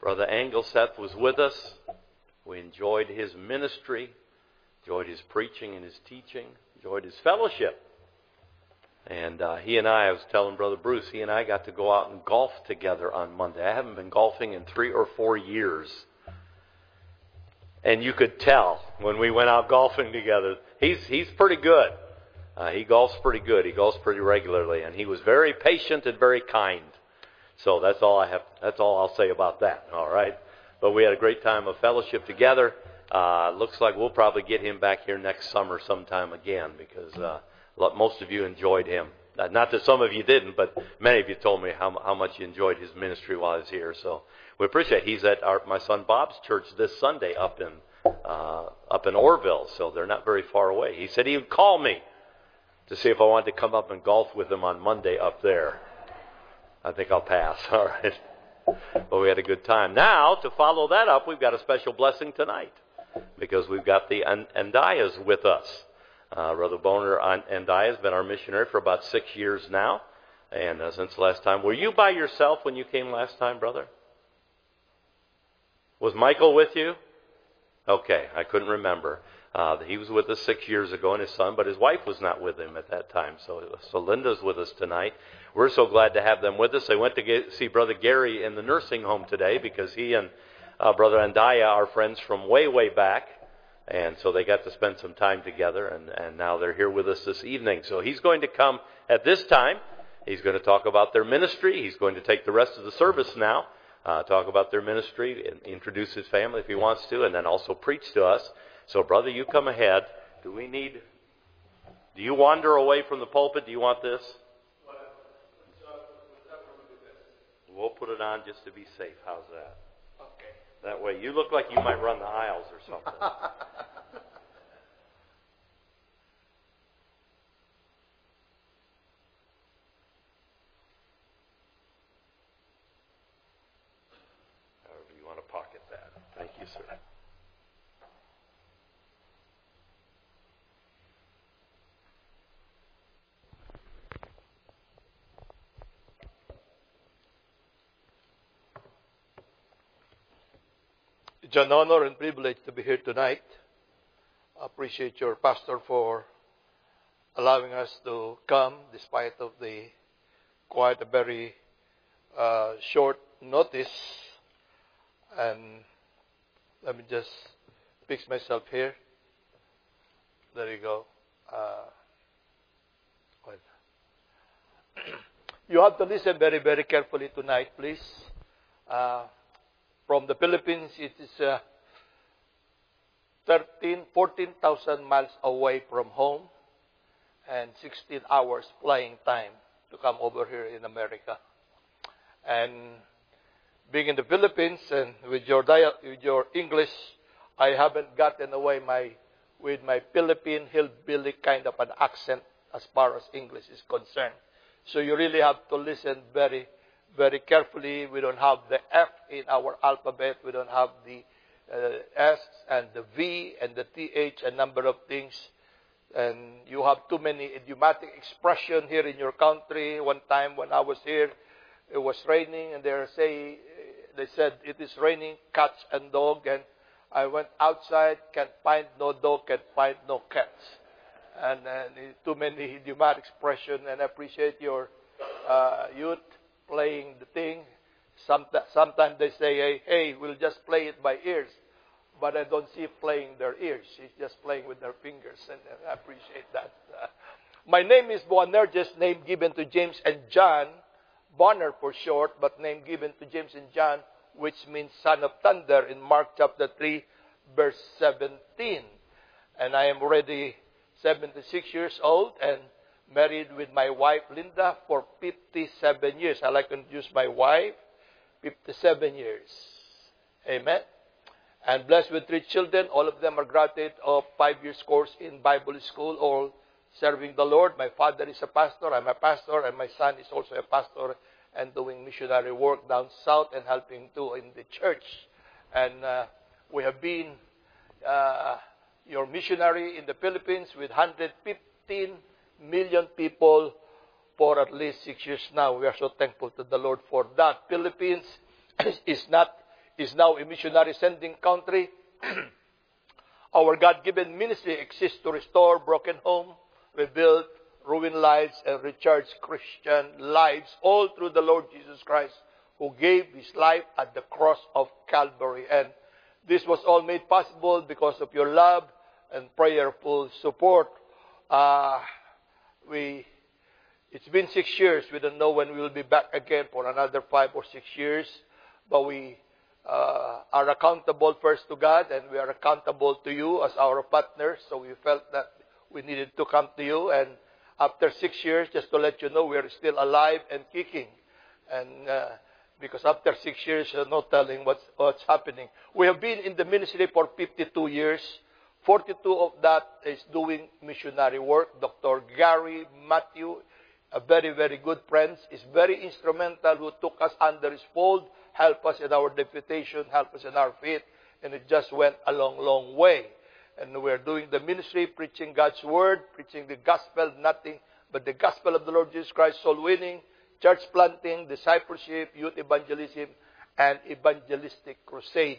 Brother Angleseth was with us. We enjoyed his ministry, enjoyed his preaching and his teaching, enjoyed his fellowship. And he and I was telling Brother Bruce, he and I got to go out and golf together on Monday. I haven't been golfing in 3 or 4 years. And you could tell when we went out golfing together, he's pretty good. He golfs pretty good. He golfs pretty regularly. And he was very patient and very kind. So that's all I'll say about that, all right? But we had a great time of fellowship together. Looks like we'll probably get him back here next summer sometime again because most of you enjoyed him. Not that some of you didn't, but many of you told me how much you enjoyed his ministry while he was here. So we appreciate it. He's at my son Bob's church this Sunday up in Orville, so they're not very far away. He said he would call me to see if I wanted to come up and golf with him on Monday up there. I think I'll pass, all right. But we had a good time. Now, to follow that up, we've got a special blessing tonight because we've got the Andayas with us. Brother Boner Andaya has been our missionary for about 6 years now. And since the last time, were you by yourself when you came last time, brother? Was Michael with you? Okay, I couldn't remember. He was with us 6 years ago and his son, but his wife was not with him at that time. So Linda's with us tonight. We're so glad to have them with us. They went to see Brother Gary in the nursing home today because he and Brother Andaya are friends from way, way back. And so they got to spend some time together, and now they're here with us this evening. So he's going to come at this time. He's going to talk about their ministry. He's going to take the rest of the service now, talk about their ministry, and introduce his family if he wants to, and then also preach to us. So, brother, you come ahead. Do you wander away from the pulpit? Do you want this? We'll put it on just to be safe. How's that? Okay. That way, you look like you might run the aisles or something. However you want to pocket that. Thank you, sir. It's an honor and privilege to be here tonight. I appreciate your pastor for allowing us to come despite of the quite a very short notice. And let me just fix myself here. There you go. You have to listen very, very carefully tonight, please. From the Philippines, it is 14,000 miles away from home and 16 hours flying time to come over here in America. And being in the Philippines and with your English, I haven't gotten away with my Philippine hillbilly kind of an accent as far as English is concerned. So you really have to listen very, very carefully. We don't have the F in our alphabet. We don't have the S and the V and the TH, a number of things. And you have too many idiomatic expressions here in your country. One time when I was here, it was raining, and they said it is raining cats and dog. And I went outside, can't find no dog, can't find no cats. And too many idiomatic expressions. And I appreciate your youth playing the thing. Sometimes they say, hey, we'll just play it by ears. But I don't see playing their ears. She's just playing with their fingers. And I appreciate that. My name is Boanerges, name given to James and John. Bonner for short, but name given to James and John, which means son of thunder in Mark chapter 3, verse 17. And I am already 76 years old and married with my wife, Linda, for 57 years. I like to introduce my wife, 57 years. Amen. And blessed with 3 children. All of them are graduate of 5 years course in Bible school, all serving the Lord. My father is a pastor. I'm a pastor. And my son is also a pastor and doing missionary work down south and helping too in the church. And we have been your missionary in the Philippines with 115 million people for at least 6 years now. We are so thankful to the Lord for that. Philippines is not is now a missionary sending country. Our God-given ministry exists to restore broken homes, rebuild ruined lives, and recharge Christian lives, all through the Lord Jesus Christ, who gave His life at the cross of Calvary. And this was all made possible because of your love and prayerful support. It's been 6 years. We don't know when we will be back again for another 5 or 6 years. But we are accountable first to God, and we are accountable to you as our partners. So we felt that we needed to come to you. And after 6 years, just to let you know, we are still alive and kicking. And because after 6 years, no telling what's happening. We have been in the ministry for 52 years. 42 of that is doing missionary work. Dr. Gary Matthew, a very, very good friend, is very instrumental, who took us under his fold, helped us in our deputation, helped us in our faith, and it just went a long, long way. And we're doing the ministry, preaching God's word, preaching the gospel, nothing but the gospel of the Lord Jesus Christ, soul winning, church planting, discipleship, youth evangelism, and evangelistic crusade.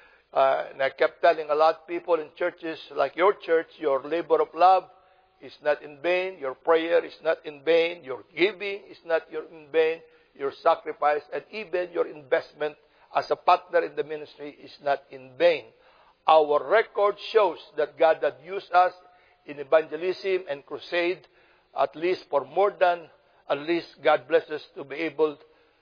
And I kept telling a lot of people in churches like your church, your labor of love is not in vain, your prayer is not in vain, your giving is not in vain, your sacrifice, and even your investment as a partner in the ministry is not in vain. Our record shows that God had used us in evangelism and crusade, at least for more than, at least God bless us to be able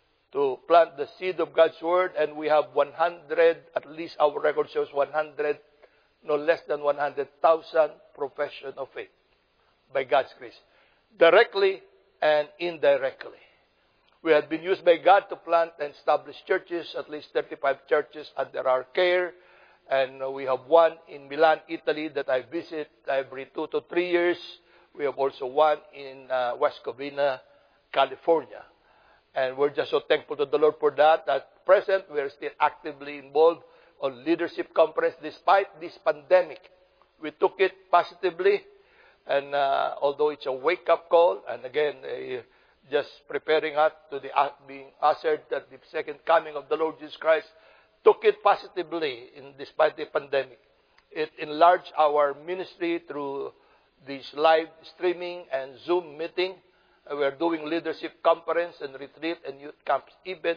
to plant the seed of God's word, and we have 100, at least our record shows 100, no less than 100,000 profession of faith by God's grace, directly and indirectly. We have been used by God to plant and establish churches, at least 35 churches under our care, and we have one in Milan, Italy, that I visit every 2 to 3 years. We have also one in West Covina, California. And we're just so thankful to the Lord for that. At present, we are still actively involved on leadership conference. Despite this pandemic, we took it positively. And although it's a wake-up call, and again, just preparing us to being ushered at the second coming of the Lord Jesus Christ, took it positively despite the pandemic. It enlarged our ministry through this live streaming and Zoom meeting. We are doing leadership conference and retreat and youth camps, even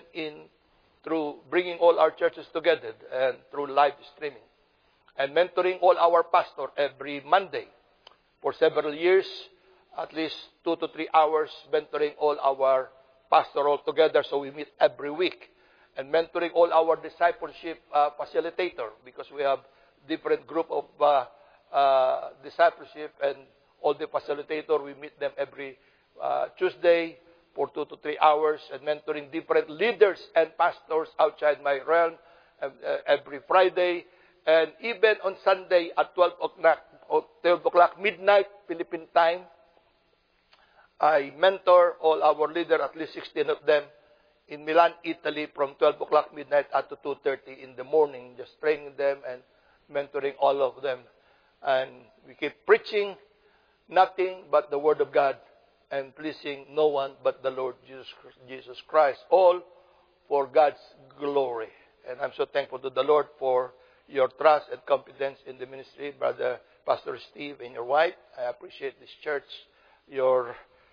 through bringing all our churches together and through live streaming. And mentoring all our pastors every Monday for several years, at least 2 to 3 hours mentoring all our pastors all together, so we meet every week. And mentoring all our discipleship facilitator, because we have different group of discipleship, and all the facilitator, we meet them every Tuesday for 2 to 3 hours, and mentoring different leaders and pastors outside my realm every Friday, and even on Sunday at 12 o'clock midnight Philippine time, I mentor all our leaders, at least 16 of them, in Milan, Italy, from 12 o'clock midnight up to 2:30 in the morning, just training them and mentoring all of them. And we keep preaching nothing but the Word of God and pleasing no one but the Lord Jesus Christ, all for God's glory. And I'm so thankful to the Lord for your trust and confidence in the ministry, Brother Pastor Steve and your wife. I appreciate this church, your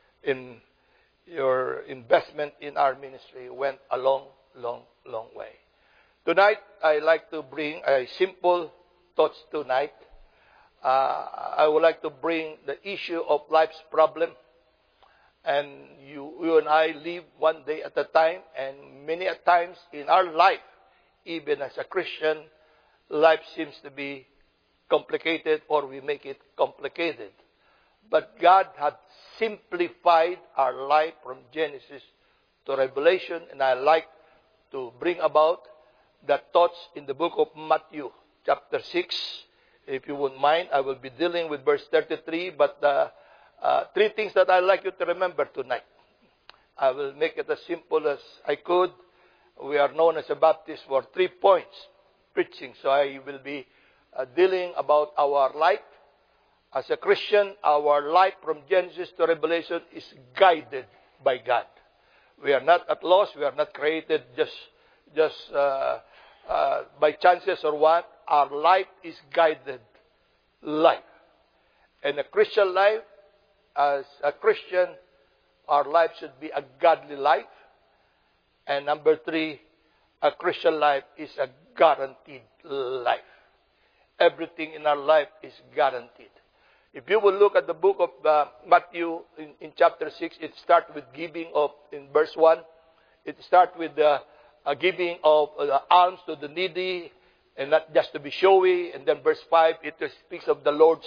investment in our ministry went a long, long, long way. Tonight, I like to bring a simple thoughts tonight. I would like to bring the issue of life's problem. And you and I live one day at a time, and many a times in our life, even as a Christian, life seems to be complicated, or we make it complicated. But God had simplified our life from Genesis to Revelation, and I like to bring about the thoughts in the book of Matthew, chapter 6. If you wouldn't mind, I will be dealing with verse 33, but 3 things that I'd like you to remember tonight. I will make it as simple as I could. We are known as a Baptist for 3 points preaching, so I will be dealing about our life. As a Christian, our life from Genesis to Revelation is guided by God. We are not at loss. We are not created just by chances or what, our life is guided life. And a Christian life, as a Christian, our life should be a godly life. And number 3, a Christian life is a guaranteed life. Everything in our life is guaranteed. If you will look at the book of Matthew in chapter 6, it starts with giving of, in verse 1, it starts with the giving of alms to the needy, and not just to be showy. And then verse 5, it speaks of the Lord's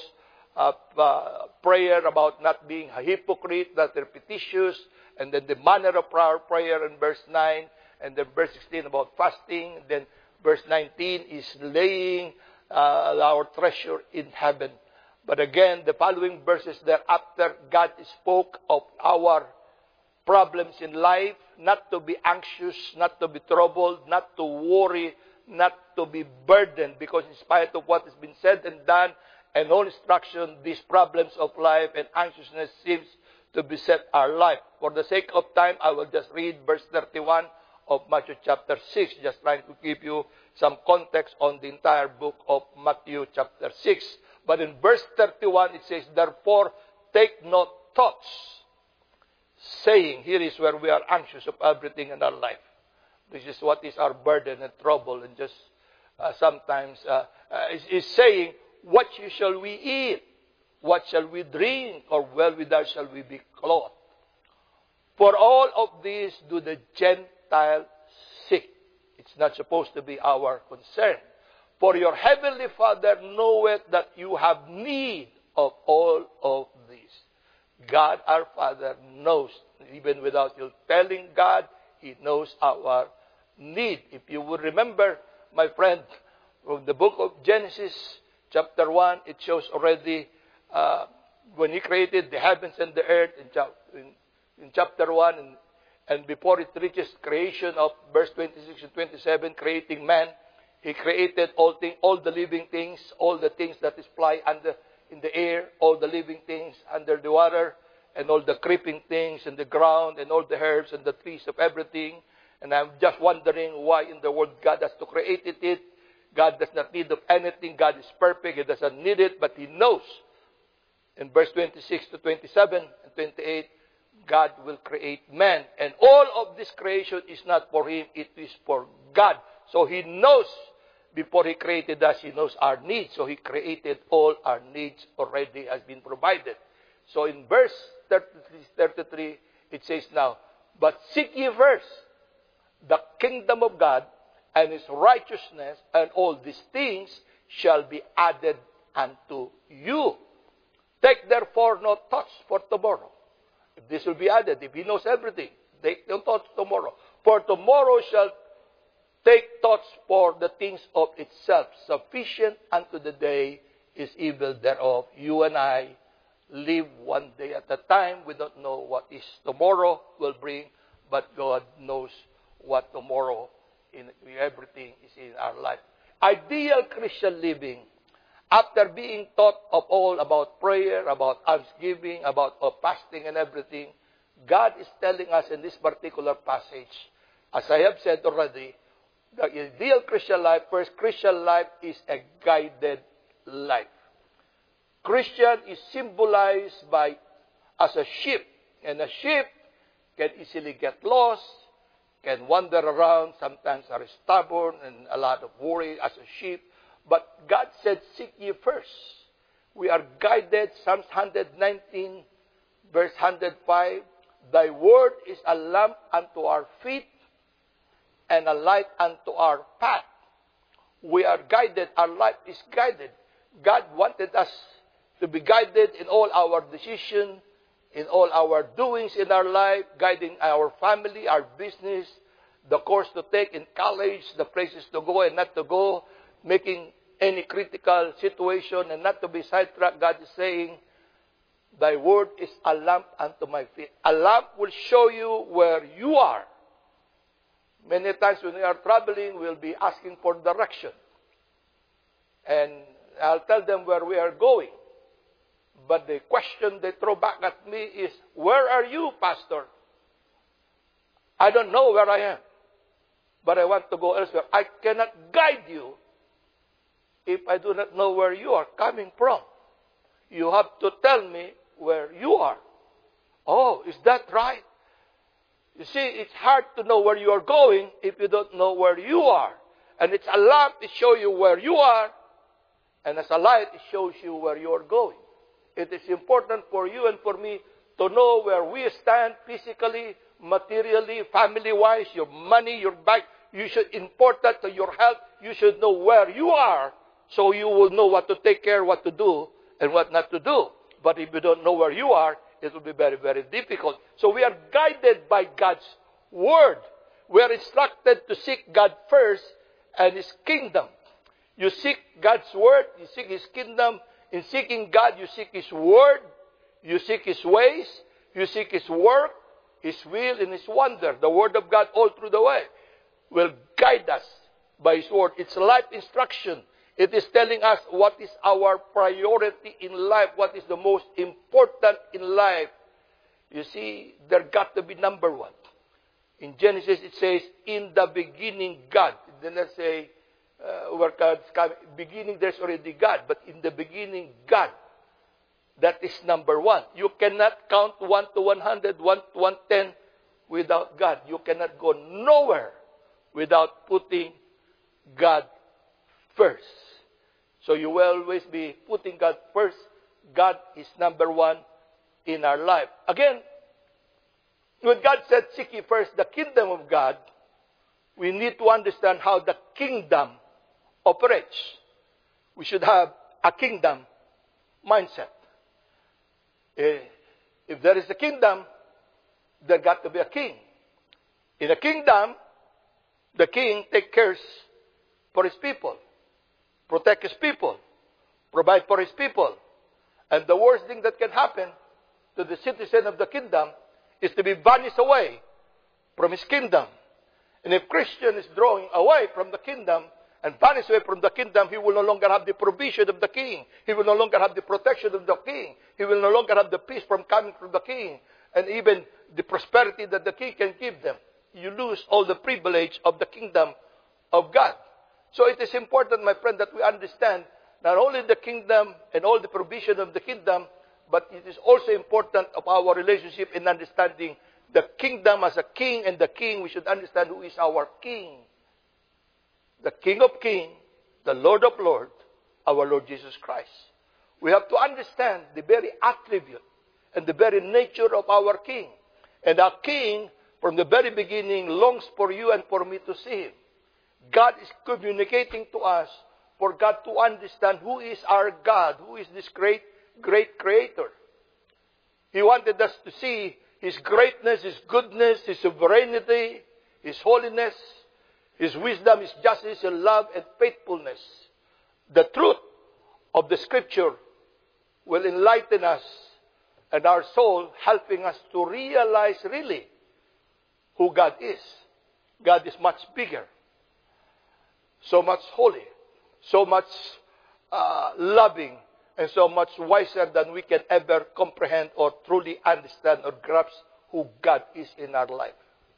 prayer about not being a hypocrite, not repetitious, and then the manner of our prayer in verse 9, and then verse 16 about fasting, and then verse 19 is laying our treasure in heaven. But again, the following verses thereafter, God spoke of our problems in life, not to be anxious, not to be troubled, not to worry, not to be burdened, because in spite of what has been said and done, and all instruction, these problems of life and anxiousness seems to beset our life. For the sake of time, I will just read verse 31 of Matthew chapter 6, just trying to give you some context on the entire book of Matthew chapter 6. But in verse 31, it says, therefore, take no thoughts, saying, here is where we are anxious of everything in our life. This is what is our burden and trouble, and just sometimes is saying, what shall we eat? What shall we drink? Or wherewithal shall we be clothed? For all of these do the Gentiles seek. It's not supposed to be our concern. For your heavenly Father knoweth that you have need of all of these. God our Father knows, even without you telling God, He knows our need. If you would remember, my friend, from the book of Genesis, chapter 1, it shows already when He created the heavens and the earth in chapter 1, and before it reaches creation of verse 26 and 27, creating man, He created all the living things, all the things that is fly in the air, all the living things under the water, and all the creeping things in the ground, and all the herbs and the trees of everything. And I'm just wondering why in the world God has to create it. God does not need of anything. God is perfect. He doesn't need it, but He knows. In verse 26 to 27 and 28, God will create man. And all of this creation is not for Him, it is for God. So He knows, before He created us, He knows our needs. So He created all our needs already has been provided. So in verse 33, it says now, but seek ye first the kingdom of God and His righteousness, and all these things shall be added unto you. Take therefore no thoughts for tomorrow. If this will be added, if He knows everything, take no thoughts tomorrow. For tomorrow shall take thoughts for the things of itself. Sufficient unto the day is evil thereof. You and I live one day at a time. We don't know what is tomorrow will bring, but God knows what tomorrow in everything is in our life. Ideal Christian living, after being taught of all about prayer, about almsgiving, about fasting and everything, God is telling us in this particular passage, as I have said already, the ideal Christian life, first, Christian life is a guided life. Christian is symbolized as a sheep, and a sheep can easily get lost, can wander around, sometimes are stubborn and a lot of worry as a sheep. But God said, seek ye first. We are guided, Psalms 119, verse 105, thy word is a lamp unto our feet and a light unto our path. We are guided, our life is guided. God wanted us to be guided in all our decisions, in all our doings in our life, guiding our family, our business, the course to take in college, the places to go and not to go, making any critical situation and not to be sidetracked. God is saying, thy word is a lamp unto my feet. A lamp will show you where you are. Many times when we are traveling, we'll be asking for direction. And I'll tell them where we are going. But the question they throw back at me is, where are you, Pastor? I don't know where I am. but I want to go elsewhere. I cannot guide you if I do not know where you are coming from. You have to tell me where you are. Oh, is that right? You see, it's hard to know where you are going if you don't know where you are. And it's a lamp to show you where you are, and as a light, it shows you where you are going. It is important for you and for me to know where we stand physically, materially, family-wise, your money, your bank. You should import that to your health. You should know where you are so you will know what to take care, what to do, and what not to do. But if you don't know where you are, it will be very, very difficult. So we are guided by God's Word. We are instructed to seek God first and His kingdom. You seek God's Word, you seek His kingdom. In seeking God, you seek His Word, you seek His ways, you seek His work, His will, and His wonder. The Word of God all through the way will guide us by His Word. It's life instruction. It is telling us what is our priority in life, what is the most important in life. You see, there got to be number one. In Genesis, it says, in the beginning, God. It did not say, where God's coming. Beginning, there's already God. But in the beginning, God. That is number one. You cannot count 1 to 100, 1 to 110 without God. You cannot go nowhere without putting God first. So you will always be putting God first. God is number one in our life. Again, when God said, seek ye first the kingdom of God, we need to understand how the kingdom operates. We should have a kingdom mindset. If there is a kingdom, there got to be a king. In a kingdom, the king takes care for his people, protect his people, provide for his people. And the worst thing that can happen to the citizen of the kingdom is to be banished away from his kingdom. And if Christian is drawing away from the kingdom and banished away from the kingdom, he will no longer have the provision of the king. He will no longer have the protection of the king. He will no longer have the peace from coming from the king. And even the prosperity that the king can give them. You lose all the privilege of the kingdom of God. So it is important, my friend, that we understand not only the kingdom and all the provision of the kingdom, but it is also important of our relationship in understanding the kingdom as a king, and the king, we should understand who is our king. The King of Kings, the Lord of Lords, our Lord Jesus Christ. We have to understand the very attribute and the very nature of our king. And our king, from the very beginning, longs for you and for me to see him. God is communicating to us for God to understand who is our God, who is this great, great creator. He wanted us to see His greatness, His goodness, His sovereignty, His holiness, His wisdom, His justice, His love, and faithfulness. The truth of the Scripture will enlighten us and our soul, helping us to realize really who God is. God is much bigger, so much holy, so much loving, and so much wiser than we can ever comprehend or truly understand or grasp who God is in our life.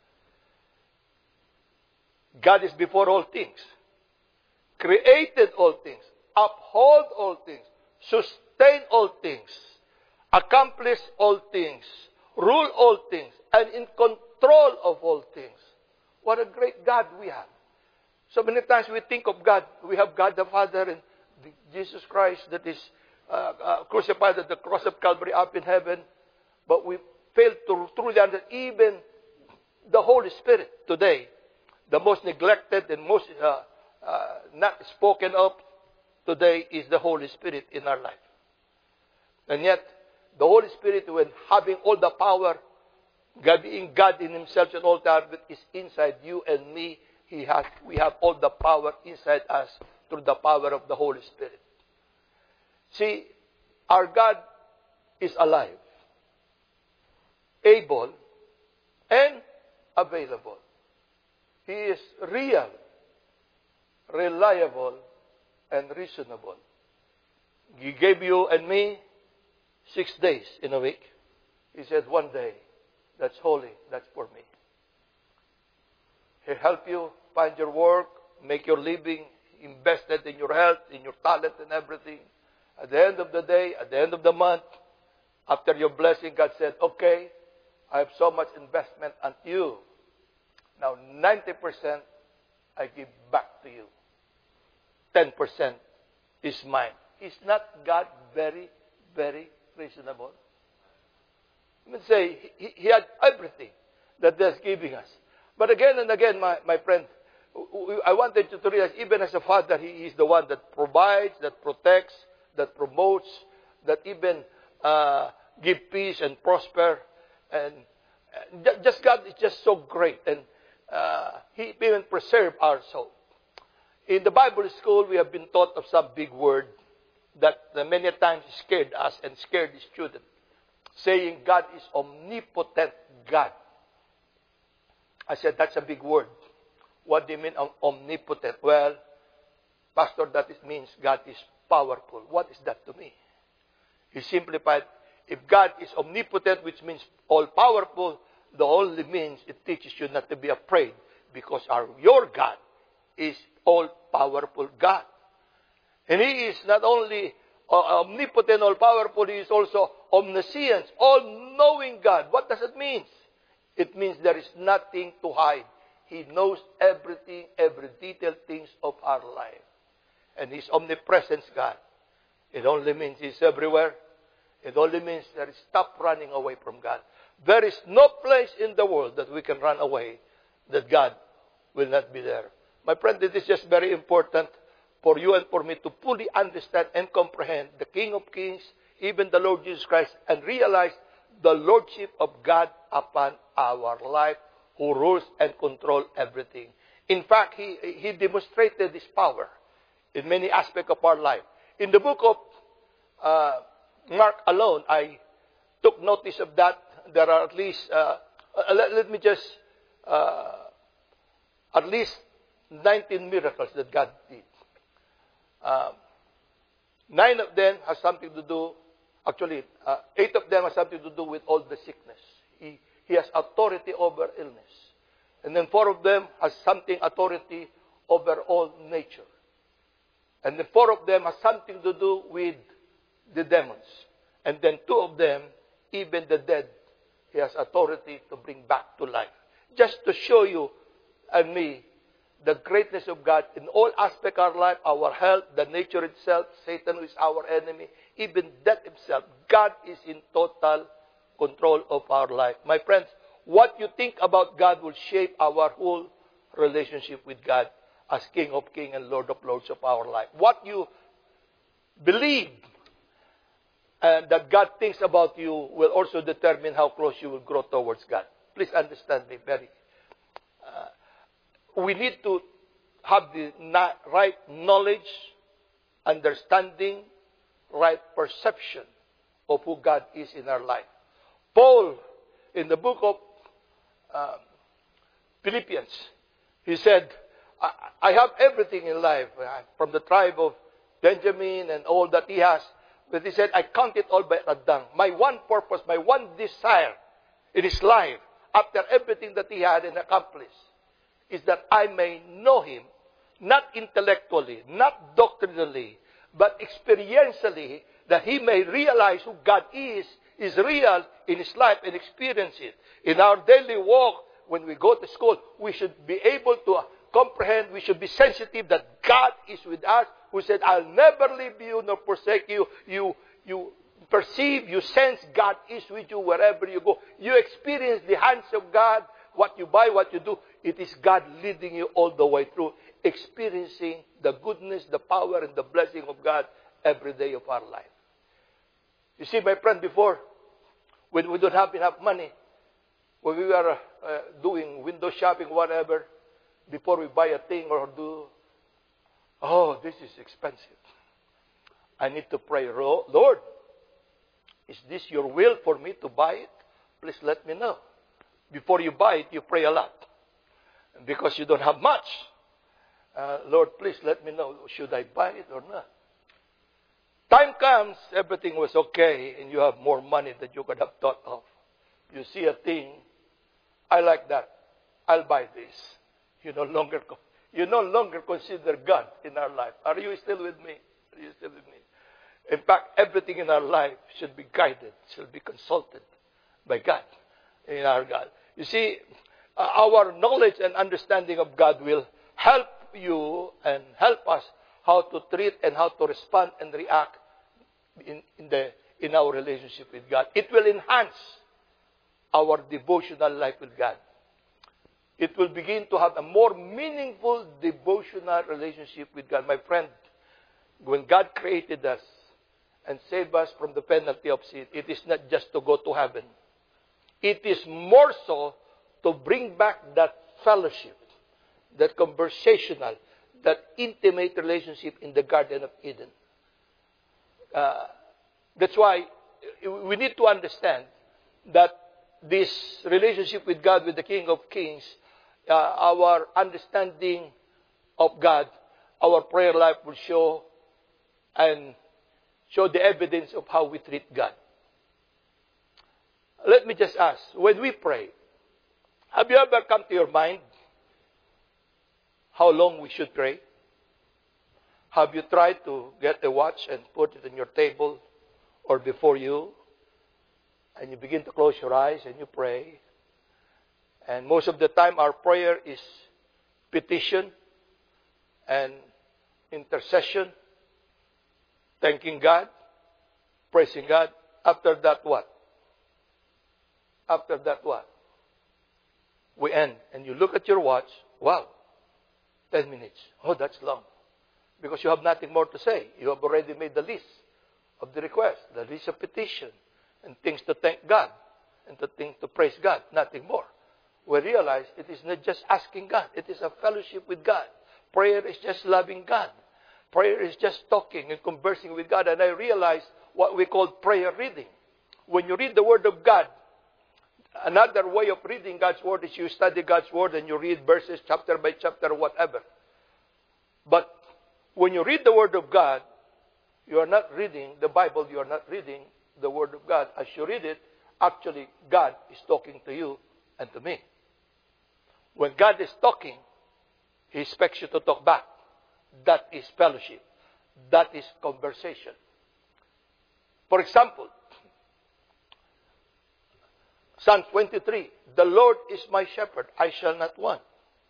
God is before all things, created all things, uphold all things, sustain all things, accomplish all things, rule all things, and in control of all things. What a great God we have. So many times we think of God, we have God the Father and Jesus Christ that is crucified at the cross of Calvary up in heaven, but we fail to truly understand even the Holy Spirit today. The most neglected and most not spoken of today is the Holy Spirit in our life. And yet, the Holy Spirit, when having all the power, God being God in Himself at all times, is inside you and me. We have all the power inside us through the power of the Holy Spirit. See, our God is alive, able, and available. He is real, reliable, and reasonable. He gave you and me 6 days in a week. He said, one day, that's holy, that's for me. He'll help you find your work, make your living, invested in your health, in your talent and everything. At the end of the day, at the end of the month, after your blessing, God said, okay, I have so much investment unto you. Now, 90% I give back to you. 10% is mine. Is not God very, very reasonable? I mean, say, he had everything that He's giving us. But again and again, my friend, I wanted you to realize, even as a father, He is the one that provides, that protects, that promotes, that even give peace and prosper. And just God is just so great. And He even preserve our soul. In the Bible school, we have been taught of some big word that many times scared us and scared the student, saying God is omnipotent God. I said, that's a big word. What do you mean omnipotent? Well, Pastor, that means God is powerful. What is that to me? He simplified, if God is omnipotent, which means all-powerful, the only means it teaches you not to be afraid, because your God is all-powerful God. And He is not only omnipotent, all-powerful, He is also omniscient, all-knowing God. What does it mean? It means there is nothing to hide. He knows everything, every detailed things of our life. And He's omnipresent God. It only means He's everywhere. It only means there is stop running away from God. There is no place in the world that we can run away that God will not be there. My friend, it is just very important for you and for me to fully understand and comprehend the King of Kings, even the Lord Jesus Christ, and realize the Lordship of God upon our life, who rules and controls everything. In fact, He demonstrated His power in many aspects of our life. In the book of Mark alone, I took notice of that. There are at least, let me just, at least 19 miracles that God did. 9 of them has something to do, actually, 8 of them has something to do with all the sickness. He has authority over illness. And then 4 of them has something authority over all nature. And the 4 of them has something to do with the demons. And then 2 of them, even the dead, He has authority to bring back to life. Just to show you and me the greatness of God in all aspects of our life, our health, the nature itself, Satan who is our enemy, even death itself. God is in total control of our life. My friends, what you think about God will shape our whole relationship with God as King of Kings and Lord of Lords of our life. What you believe and that God thinks about you will also determine how close you will grow towards God. Please understand me very. We need to have the right knowledge, understanding, right perception of who God is in our life. Paul, in the book of Philippians, he said, I have everything in life, from the tribe of Benjamin and all that he has. But he said, I count it all by dung. My one purpose, my one desire in his life, after everything that he had and accomplished, is that I may know Him, not intellectually, not doctrinally, but experientially, that he may realize who God is real in his life and experience it. In our daily walk, when we go to school, we should be able to comprehend, we should be sensitive that God is with us, who said, I'll never leave you nor forsake you. You perceive, you sense God is with you wherever you go. You experience the hands of God, what you buy, what you do. It is God leading you all the way through, experiencing the goodness, the power, and the blessing of God every day of our life. You see, my friend, before, when we don't have enough money, when we were doing window shopping, whatever, before we buy a thing or do, oh, this is expensive. I need to pray, Lord, is this your will for me to buy it? Please let me know. Before you buy it, you pray a lot. Because you don't have much. Lord, please let me know, should I buy it or not? Time comes, everything was okay, and you have more money than you could have thought of. You see a thing, I like that. I'll buy this. You no longer consider God in our life. Are you still with me? Are you still with me? In fact, everything in our life should be guided, should be consulted by God, in our God. You see, our knowledge and understanding of God will help you and help us how to treat and how to respond and react in our relationship with God. It will enhance our devotional life with God. It will begin to have a more meaningful devotional relationship with God. My friend, when God created us and saved us from the penalty of sin, it is not just to go to heaven. It is more so to bring back that fellowship, that conversational, that intimate relationship in the Garden of Eden. That's why we need to understand that this relationship with God, with the King of Kings, our understanding of God, our prayer life will show the evidence of how we treat God. Let me just ask, when we pray, have you ever come to your mind how long we should pray? Have you tried to get a watch and put it on your table or before you, and you begin to close your eyes and you pray? And most of the time our prayer is petition and intercession, thanking God, praising God. After that, what? After that, what? We end. And you look at your watch. Wow, 10 minutes. Oh, that's long. Because you have nothing more to say. You have already made the list of the request, the list of petition, and things to thank God, and things to praise God. Nothing more. We realize it is not just asking God. It is a fellowship with God. Prayer is just loving God. Prayer is just talking and conversing with God. And I realize what we call prayer reading. When you read the Word of God, another way of reading God's Word is you study God's Word and you read verses chapter by chapter, whatever. But when you read the Word of God, you are not reading the Bible, you are not reading the Word of God. As you read it, actually God is talking to you and to me. When God is talking, He expects you to talk back. That is fellowship. That is conversation. For example, Psalm 23, the Lord is my shepherd, I shall not want.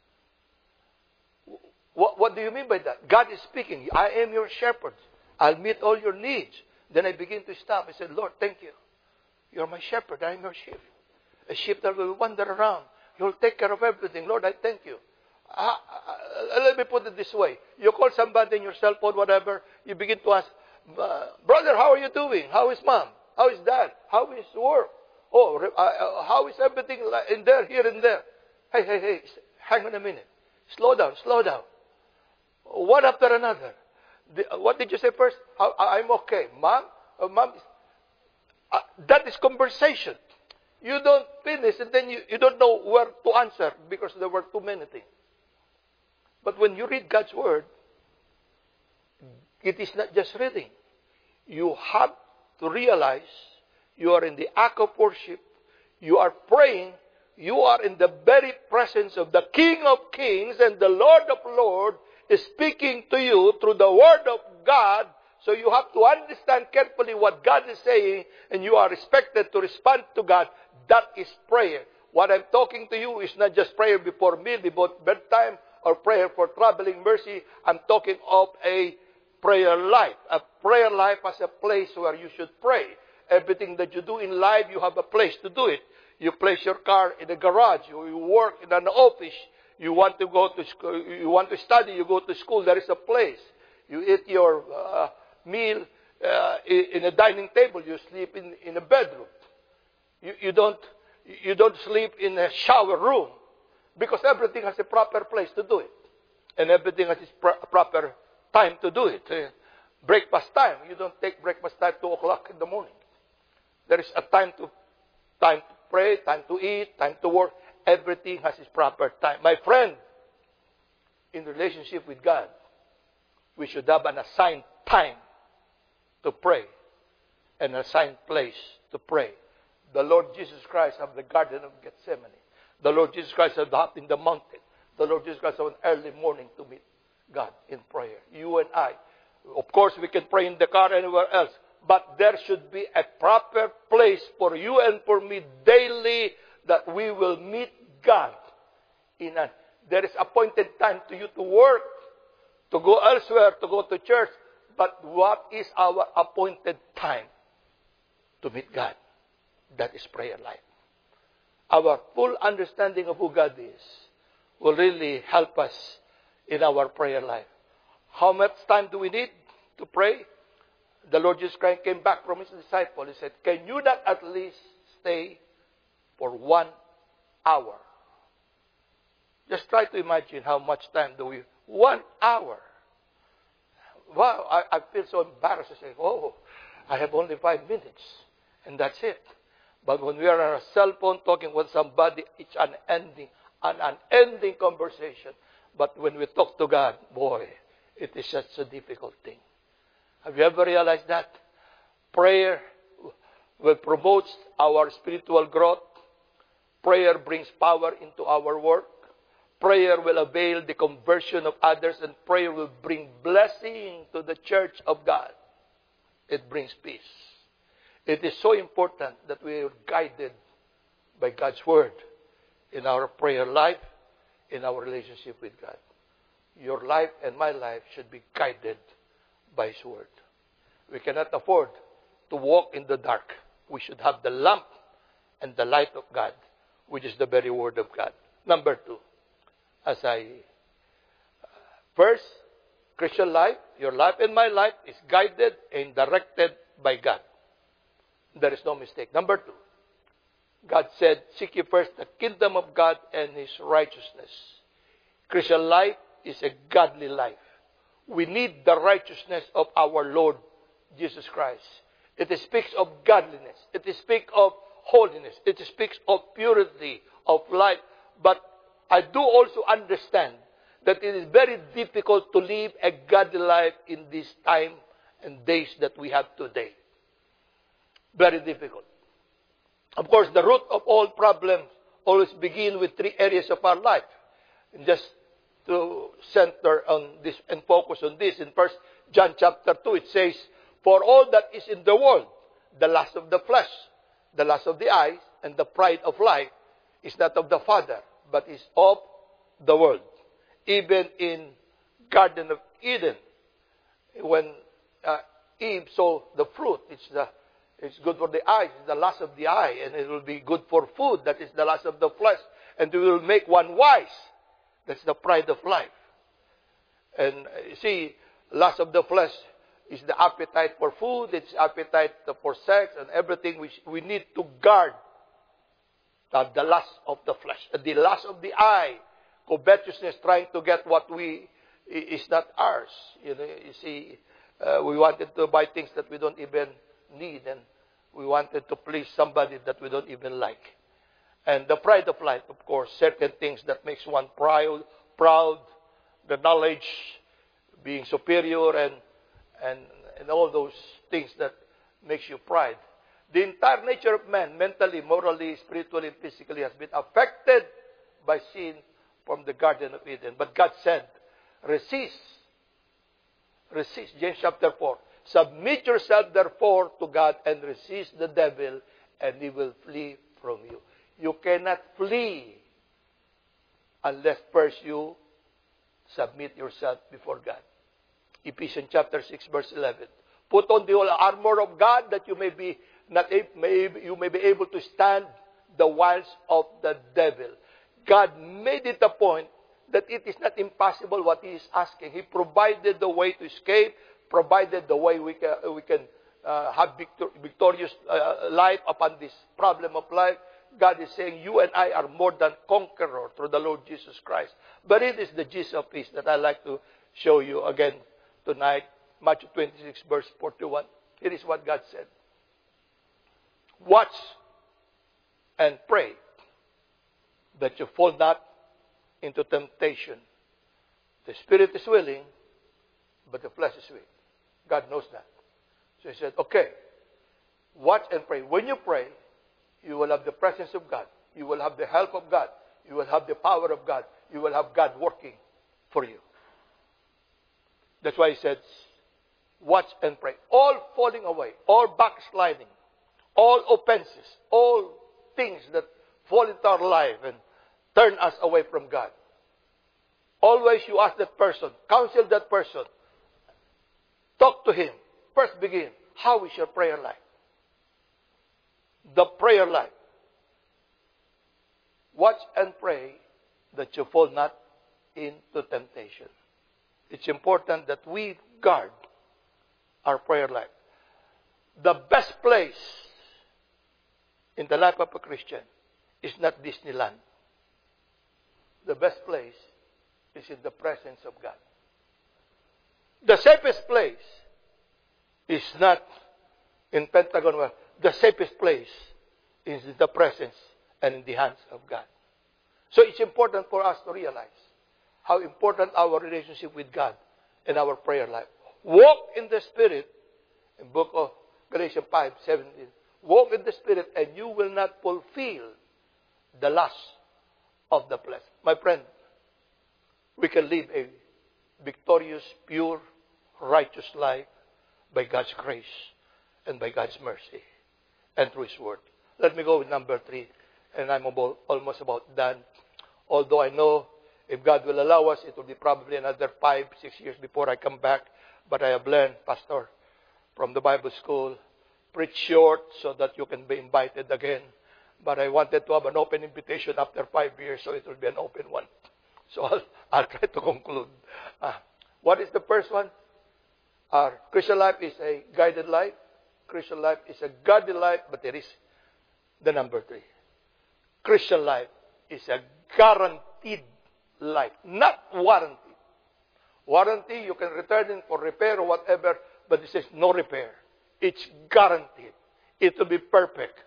What do you mean by that? God is speaking. I am your shepherd. I'll meet all your needs. Then I begin to stop. I said, Lord, thank you. You're my shepherd. I am your sheep. A sheep that will wander around. You'll take care of everything. Lord, I thank you. Let me put it this way. You call somebody in your cell phone, whatever. You begin to ask, brother, how are you doing? How is mom? How is dad? How is work? Oh, how is everything in there, here and there? Hey, hang on a minute. Slow down. One after another. What did you say first? I'm okay. Mom, that is conversation. You don't finish and then you don't know where to answer because there were too many things. But when you read God's Word, it is not just reading. You have to realize you are in the act of worship. You are praying. You are in the very presence of the King of Kings and the Lord of Lords is speaking to you through the Word of God. So you have to understand carefully what God is saying and you are expected to respond to God. That is prayer. What I'm talking to you is not just prayer before meal, before bedtime, or prayer for traveling mercy. I'm talking of a prayer life. A prayer life as a place where you should pray. Everything that you do in life, you have a place to do it. You place your car in a garage. You work in an office. You want to go to school. You want to study. You go to school. There is a place. You eat your meal in a dining table. You sleep in a bedroom. You don't sleep in a shower room because everything has a proper place to do it, and everything has its proper time to do it. Breakfast time. You don't take breakfast time 2:00 in the morning. There is a time to pray, time to eat, time to work. Everything has its proper time. My friend, in relationship with God, we should have an assigned time to pray and an assigned place to pray. The Lord Jesus Christ had the Garden of Gethsemane. The Lord Jesus Christ had up in the mountain. the Lord Jesus Christ on early morning to meet God in prayer. You and I. Of course, we can pray in the car anywhere else. But there should be a proper place for you and for me daily that we will meet God. There is appointed time to you to work, to go elsewhere, to go to church. But what is our appointed time to meet God? That is prayer life. Our full understanding of who God is will really help us in our prayer life. How much time do we need to pray? The Lord Jesus Christ came back from his disciple. He said, can you not at least stay for 1 hour? Just try to imagine how much time do we... 1 hour. Wow, I feel so embarrassed to say, oh, I have only 5 minutes. And that's it. But when we are on a cell phone talking with somebody, it's an unending conversation. But when we talk to God, boy, it is such a difficult thing. Have you ever realized that? Prayer will promote our spiritual growth. Prayer brings power into our work. Prayer will avail the conversion of others, and prayer will bring blessing to the church of God. It brings peace. It is so important that we are guided by God's Word in our prayer life, in our relationship with God. Your life and my life should be guided by His Word. We cannot afford to walk in the dark. We should have the lamp and the light of God, which is the very Word of God. Number 2, first, Christian life, your life and my life is guided and directed by God. There is no mistake. Number 2, God said, seek ye first the kingdom of God and His righteousness. Christian life is a godly life. We need the righteousness of our Lord Jesus Christ. It speaks of godliness. It speaks of holiness. It speaks of purity of life. But I do also understand that it is very difficult to live a godly life in this time and days that we have today. Very difficult. Of course, the root of all problems always begin with 3 areas of our life. And just to center on this and focus on this, in 1 John chapter 2, it says, for all that is in the world, the lust of the flesh, the lust of the eyes, and the pride of life is not of the Father, but is of the world. Even in Garden of Eden, when Eve saw the fruit, it's good for the eyes, it's the lust of the eye, and it will be good for food, that is the lust of the flesh, and we will make one wise. That's the pride of life. And you see, lust of the flesh is the appetite for food, it's appetite for sex, and everything which we need to guard. The lust of the flesh, the lust of the eye, covetousness, trying to get what is not ours. You see, we wanted to buy things that we don't even need, and we wanted to please somebody that we don't even like. And the pride of life, of course, certain things that makes one proud, the knowledge, being superior, and all those things that makes you pride. The entire nature of man, mentally, morally, spiritually, and physically, has been affected by sin from the Garden of Eden. But God said, resist. James chapter 4. Submit yourself, therefore, to God and resist the devil, and he will flee from you. You cannot flee unless first you submit yourself before God. Ephesians chapter 6, verse 11. Put on the whole armor of God that you may be able to stand the wiles of the devil. God made it a point that it is not impossible what He is asking. He provided the way to escape, provided the way we can have victorious life upon this problem of life. God is saying, you and I are more than conquerors through the Lord Jesus Christ. But it is the gist of peace that I'd like to show you again tonight. Matthew 26, verse 41. Here is what God said. Watch and pray that you fall not into temptation. The spirit is willing, but the flesh is weak. God knows that. So He said, okay, watch and pray. When you pray, you will have the presence of God. You will have the help of God. You will have the power of God. you will have God working for you. That's why he says, watch and pray. All falling away, all backsliding, all offenses, all things that fall into our life and turn us away from God. Always you ask that person, counsel that person, talk to him. First begin, how is your prayer life? The prayer life. Watch and pray that you fall not into temptation. It's important that we guard our prayer life. The best place in the life of a Christian is not Disneyland. The best place is in the presence of God. The safest place is not in Pentagon. Well, the safest place is in the presence and in the hands of God. So it's important for us to realize how important our relationship with God and our prayer life. Walk in the Spirit, in book of Galatians 5:17. Walk in the Spirit and you will not fulfill the lust of the flesh. My friend, we can live a victorious, pure, righteous life by God's grace and by God's mercy and through His Word. Let me go with number 3, and I'm almost about done. Although I know if God will allow us, it will be probably another 5-6 years before I come back. But I have learned, Pastor, from the Bible school, preach short so that you can be invited again. But I wanted to have an open invitation after 5 years, so it will be an open one. So I'll try to conclude. What is the first one? Our Christian life is a guided life. Christian life is a godly life, but there is the number 3. Christian life is a guaranteed life, not warranty. Warranty, you can return it for repair or whatever, but it says no repair. It's guaranteed. It will be perfect.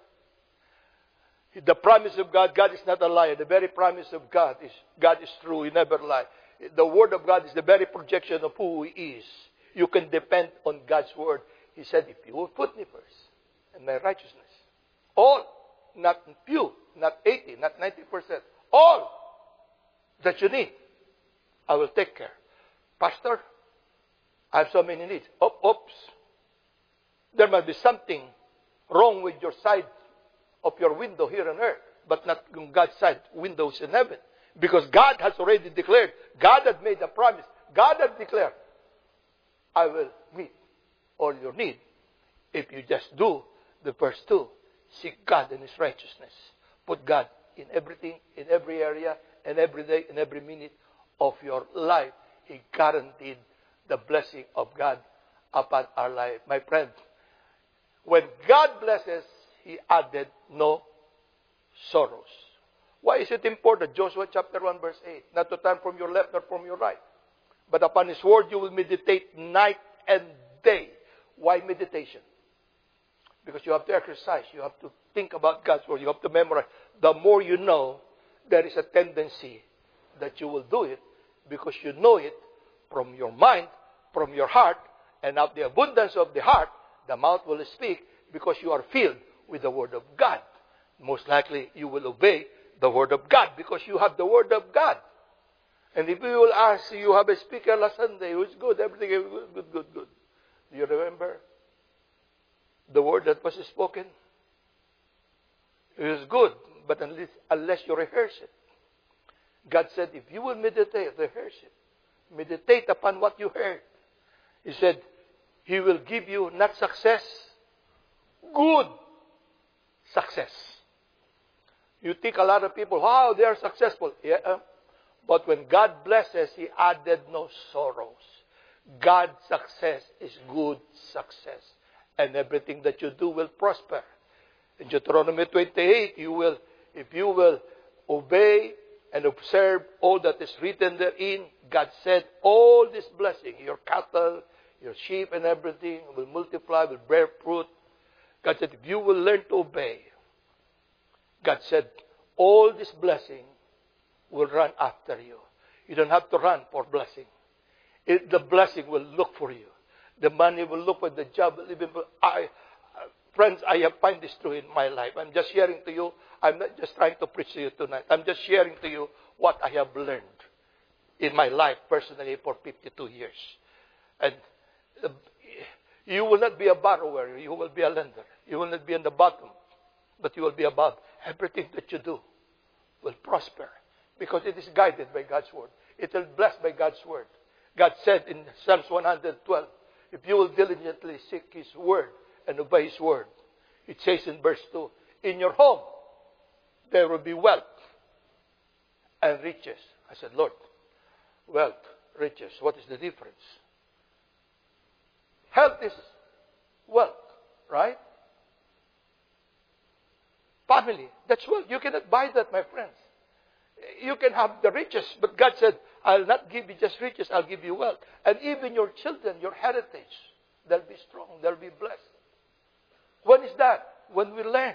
The promise of God, God is not a liar. The very promise of God is true. He never lies. The Word of God is the very projection of who He is. You can depend on God's Word. He said, if you will put me first and my righteousness, all, not few, not 80, not 90%, all that you need, I will take care. Pastor, I have so many needs. Oops. There must be something wrong with your side of your window here on earth, but not on God's side, windows in heaven. Because God has already declared, God has made a promise, God has declared, I will meet all your need if you just do the first 2. Seek God and His righteousness. Put God in everything, in every area, and every day, in every minute of your life. He guaranteed the blessing of God upon our life. My friend, when God blesses, He added no sorrows. Why is it important? Joshua chapter 1 verse 8. Not to turn from your left nor from your right. But upon His word you will meditate night and day. Why meditation? Because you have to exercise. You have to think about God's word. You have to memorize. The more you know, there is a tendency that you will do it because you know it from your mind, from your heart, and out the abundance of the heart, the mouth will speak because you are filled with the Word of God. Most likely, you will obey the Word of God because you have the Word of God. And if you will ask, you have a speaker last Sunday, it was good, everything was good. Do you remember the word that was spoken? It was good, but unless you rehearse it. God said, if you will meditate, rehearse it. Meditate upon what you heard. He said, He will give you not success, good success. You think a lot of people, wow, they are successful. Yeah, but when God blesses, He added no sorrows. God's success is good success. And everything that you do will prosper. In Deuteronomy 28, if you will obey and observe all that is written therein, God said, all this blessing, your cattle, your sheep and everything will multiply, will bear fruit. God said, if you will learn to obey, God said, all this blessing will run after you. You don't have to run for blessing. The blessing will look for you. The money will look for the job. Friends, I have found this true in my life. I'm just sharing to you. I'm not just trying to preach to you tonight. I'm just sharing to you what I have learned in my life personally for 52 years. And you will not be a borrower, you will be a lender. You will not be in the bottom, but you will be above. Everything that you do will prosper because it is guided by God's word. It is blessed by God's word. God said in Psalms 112, if you will diligently seek His word and obey His word, it says in verse 2, in your home there will be wealth and riches. I said, Lord, wealth, riches, what is the difference? Health is wealth, right? Family, that's wealth. You cannot buy that, my friends. You can have the riches, but God said, I'll not give you just riches, I'll give you wealth. And even your children, your heritage, they'll be strong, they'll be blessed. When is that? When we learn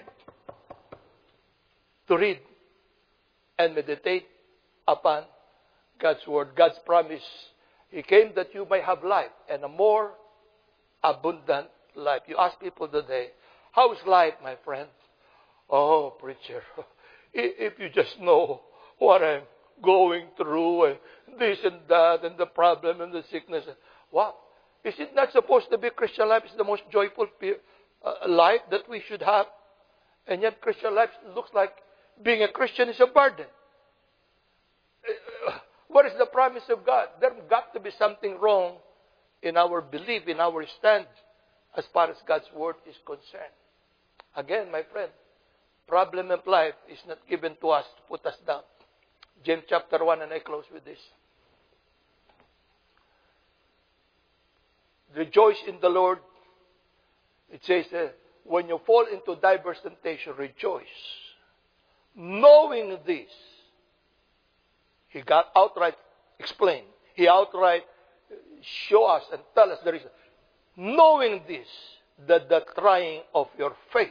to read and meditate upon God's word, God's promise. He came that you may have life and a more abundant life. You ask people today, how is life, my friend? Oh, preacher, if you just know what I'm going through and this and that and the problem and the sickness. Wow. Is it not supposed to be Christian life is the most joyful life that we should have? And yet Christian life looks like being a Christian is a burden. What is the promise of God? There's got to be something wrong in our belief, in our stand, as far as God's word is concerned. Again, my friend, problem of life is not given to us to put us down. James chapter 1, and I close with this. Rejoice in the Lord. It says, when you fall into diverse temptation, rejoice. Knowing this, He got outright explain. He outright show us and tell us the reason. Knowing this, that the trying of your faith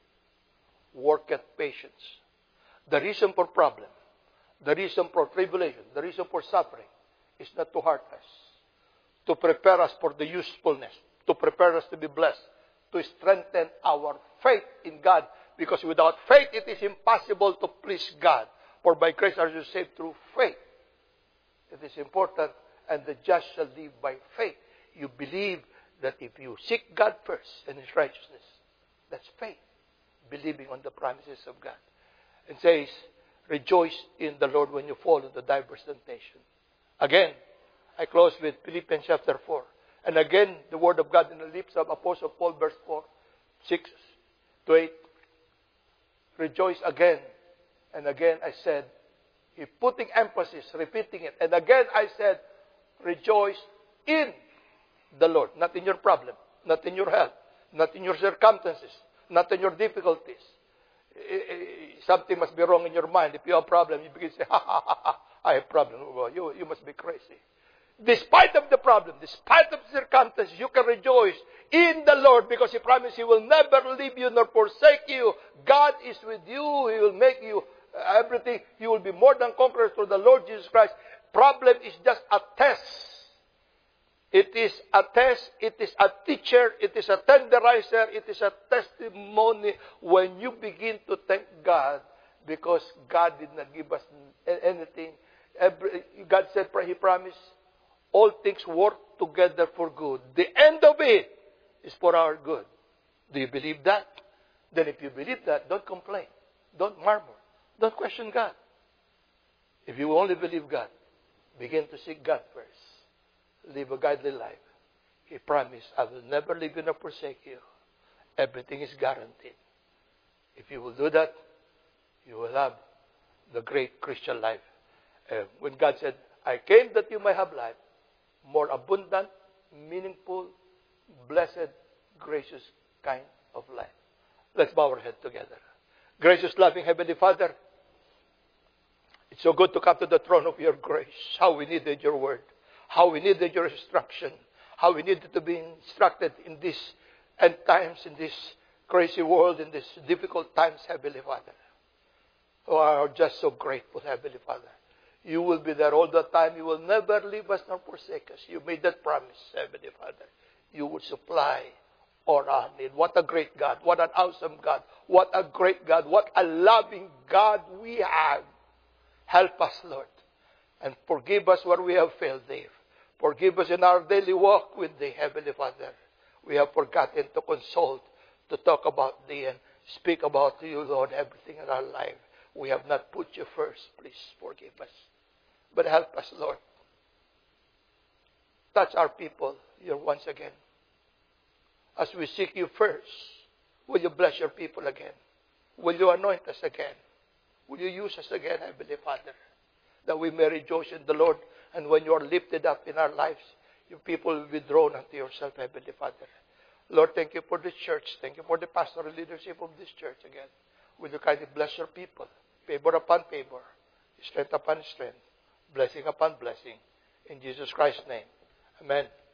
worketh patience. The reason for problem, the reason for tribulation, the reason for suffering is not to hurt us, to prepare us for the usefulness, to prepare us to be blessed, to strengthen our faith in God. Because without faith, it is impossible to please God. For by grace are you saved through faith. It is important, and the just shall live by faith. You believe that if you seek God first and His righteousness, that's faith, believing on the promises of God. It says, rejoice in the Lord when you fall into diverse temptation. Again, I close with Philippians chapter 4. And again, the word of God in the lips of Apostle Paul, verse 4, 6 to 8. Rejoice again. And again, I said, he putting emphasis, repeating it. And again, I said, rejoice in the Lord. Not in your problem, not in your health, not in your circumstances, not in your difficulties. Something must be wrong in your mind. If you have a problem, you begin to say, ha, ha, ha, ha, I have a problem. Well, you must be crazy. Despite of the problem, despite of the circumstances, you can rejoice in the Lord because He promised He will never leave you nor forsake you. God is with you. He will make you everything. You will be more than conquerors through the Lord Jesus Christ. Problem is just a test. It is a test. It is a teacher. It is a tenderizer. It is a testimony when you begin to thank God because God did not give us anything. God said, He promised, all things work together for good. The end of it is for our good. Do you believe that? Then if you believe that, don't complain. Don't murmur. Don't question God. If you only believe God, begin to seek God first. Live a godly life. He promised, I will never leave you nor forsake you. Everything is guaranteed. If you will do that, you will have the great Christian life. When God said, I came that you may have life, more abundant, meaningful, blessed, gracious kind of life. Let's bow our head together. Gracious, loving Heavenly Father, it's so good to come to the throne of your grace. How we needed your word. How we needed your instruction. How we needed to be instructed in these end times, in this crazy world, in these difficult times, Heavenly Father. Oh, I am just so grateful, Heavenly Father. You will be there all the time. You will never leave us nor forsake us. You made that promise, Heavenly Father. You will supply all our need. What a great God. What an awesome God. What a great God. What a loving God we have. Help us, Lord. And forgive us where we have failed Thee. Forgive us in our daily walk with Thee, Heavenly Father. We have forgotten to consult, to talk about Thee, and speak about You, Lord, everything in our life. We have not put You first. Please forgive us. But help us, Lord. Touch our people here once again. As we seek You first, will You bless Your people again? Will You anoint us again? Will You use us again, Heavenly Father, that we may rejoice in the Lord, and when You are lifted up in our lives, Your people will be drawn unto Yourself, Heavenly Father. Lord, thank You for this church. Thank You for the pastoral leadership of this church again. Will You kindly bless Your people, favor upon favor, strength upon strength, blessing upon blessing. In Jesus Christ's name, amen.